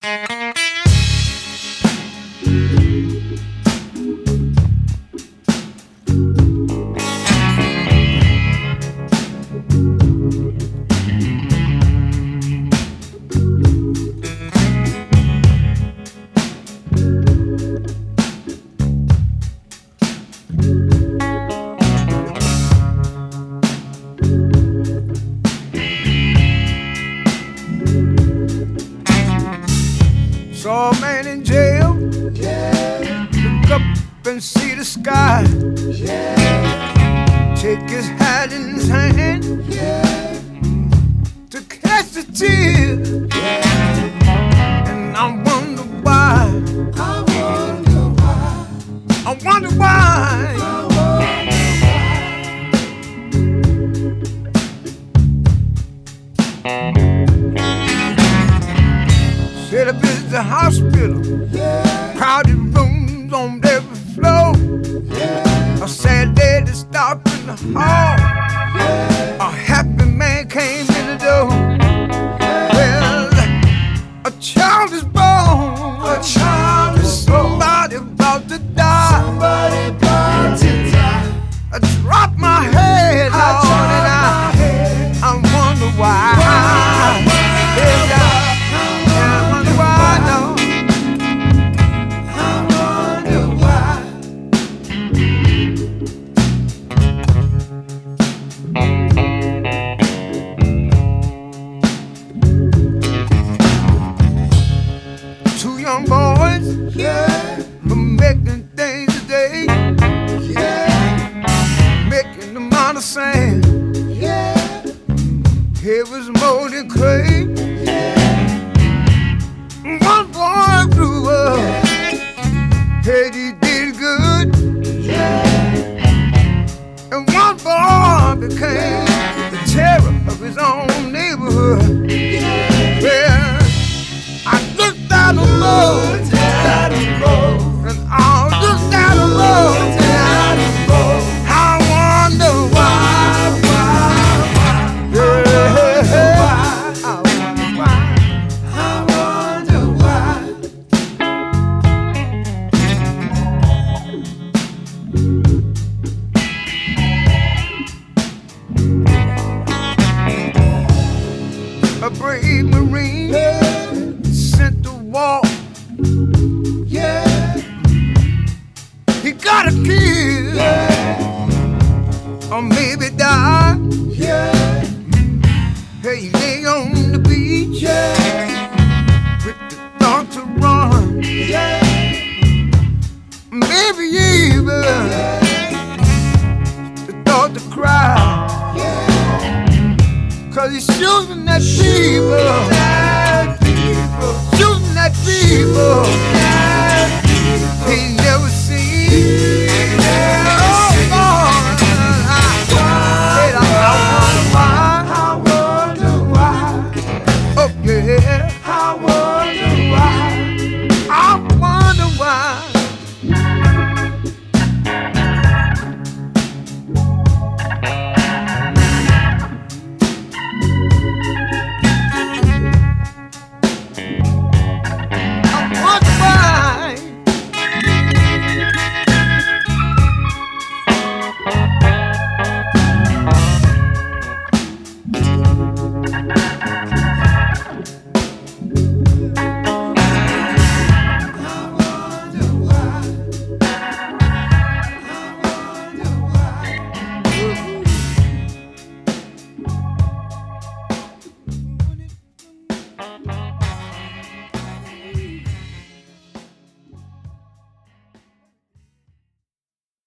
Saw a man in jail. Yeah. Look up and see the sky. Yeah. Take his hat in his hand. Yeah. To catch the tears. Yeah. And I wonder why. I wonder why. I wonder why. Said I visit the hospital, yeah. Crowded rooms on every floor, yeah. A sad lady stopped in the hall, yeah. A happy man came in the door, yeah. Well, a child is born, a child is born. Somebody about to die, somebody about to die. I dropped my head, Lord, and I wonder why. Two young boys, yeah, were making things today, yeah, making them out of sand, yeah. It was more than clay, yeah. One boy grew up, yeah. Hey, he did good, yeah. And one boy became, yeah, the terror of his own neighborhood, yeah. Well, I looked down the road, and I looked down the road, I wonder why, yeah, I wonder why. A brave Marine, yeah, sent to war, yeah. He got a kill, yeah, or maybe die, yeah. Hey, he lay on the beach, yeah, with the thought to run, yeah. Maybe even, yeah, the thought to cry, yeah. 'Cause he's shooting at people.